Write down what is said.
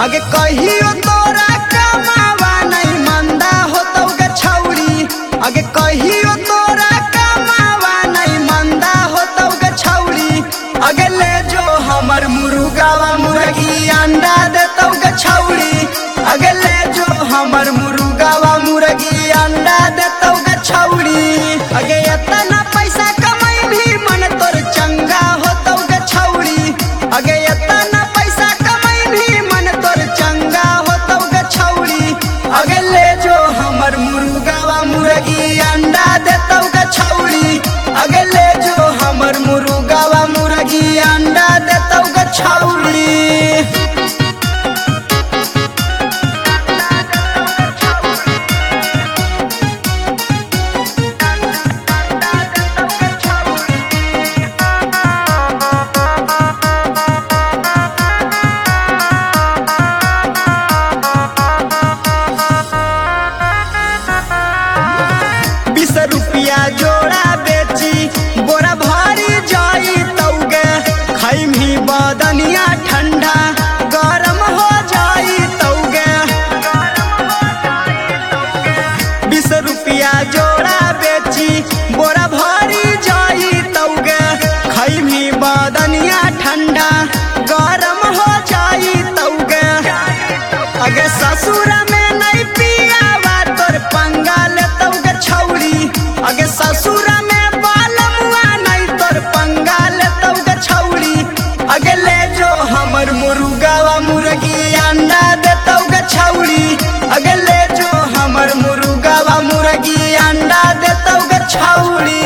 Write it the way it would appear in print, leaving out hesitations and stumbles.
आगे कहियो तोरा कमावा नहीं मंदा होतौ गे छौरी। आगे कहियो तोरा कमावा नहीं मंदा होतौ गे छौरी। आगे ले जो हमर मुर्गावा मुर्गी अंडा देतौ गे छौरी। आगे ले जो हमर मुर्गावा मुर्गी अंडा देतौ गे छौरी। आगे एतना पैसा कमाई भी मन तोर चंगा होतौ गे छौरी। आगे एतना पैसा कमाई भी मन तोर चंगा होतौ गे छौरी। आगे ले जो हमर मुर्गावा मुर्गी अंडा देतौ गे छौरी। आगे ले जो हमर मुर्गावा मुर्गी अंडा देतौ गे छौरी। ₹20 जोड़ा बेची बोरा भारी जाई तौगे। खैमी बदनिया ठंडा गरम हो जाई तौगे। ₹20 जोड़ा बेची बोरा भारी जाई तौगे। खैमी बदनिया ठंडा गरम हो जाई तौगे। अगे ससुर में नहीं पियावा तोर पंगा लेतौ गे छौरी। अगे ससुर में बालमुआ नहीं तोर पंगा लेतौ गे छौरी। अगे ले जो हमर मुर्गावा मुर्गी अंडा देतौ गे छौरी। अगे ले जो हमर मुर्गावा मुर्गी अंडा देतौ गे छौरी।